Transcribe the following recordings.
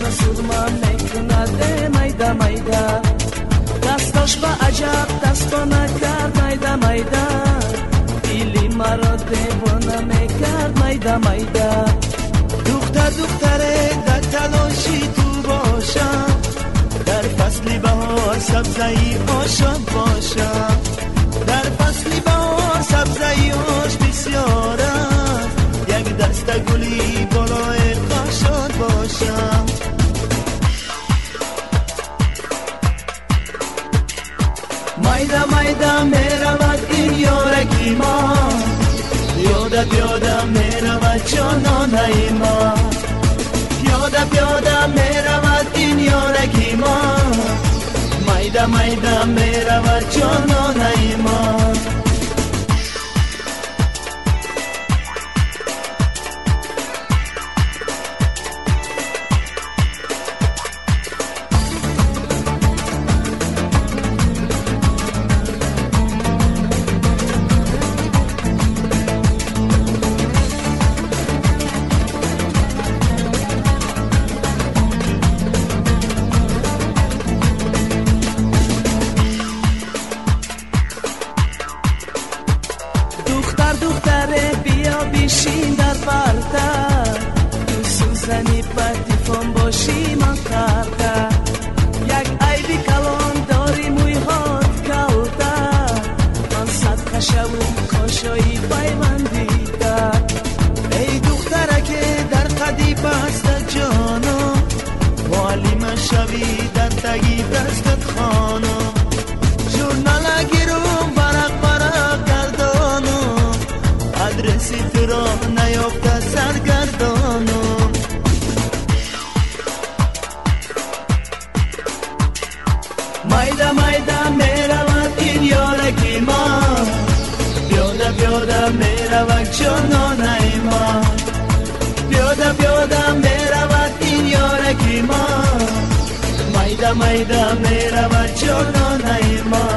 سرما میکند میده میده دستاش با عجب دستا نکرد میده میده دیلی مرا دیوانه میکرد میده میده دختره در تلاشی تو باشم در فصلی بهار سبزه‌ای آشاد باشم در فصلی بهار سبزه‌ای آش بسیار است یک دسته گلی بالای خاشاد باشم میده میده میرود این یارکی ما پیاده پیاده میرود جانانه ما پیاده پیاده میرود این یارکی ما میده میده میرود جانانه ما دختره بیا بیشین در بالتر تو سوزنی پتیفون باشی من کرده یک عیبی کلان داری موی هات کلتر من صد کشم کاشایی پیوندیده ای دختره که در قدی بست جانا معلم شوی در تگی دستت خانا جورنال گیرم برق گردانم adresi تو نیافته سرگردانم میده میده میرود این یارکی ما پیاده پیاده میرود جانانه ما پیاده پیاده میرود این یارکی ما میده میده میرود جانانه ما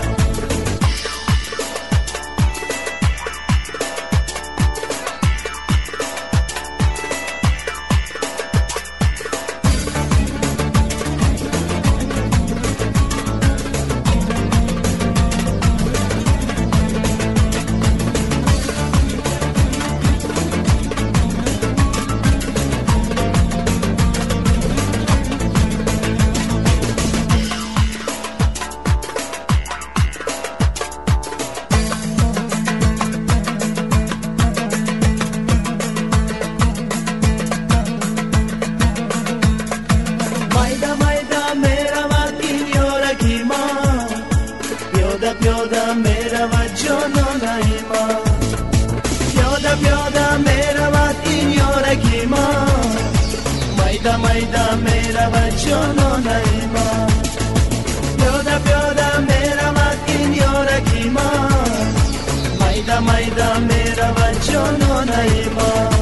پیاده میرود جانانه ما پیاده پیاده میرود این یارکی ما میده میده میرود جانانه ما پیاده پیاده میرود این یارکی ما میده میده میرود جانانه ما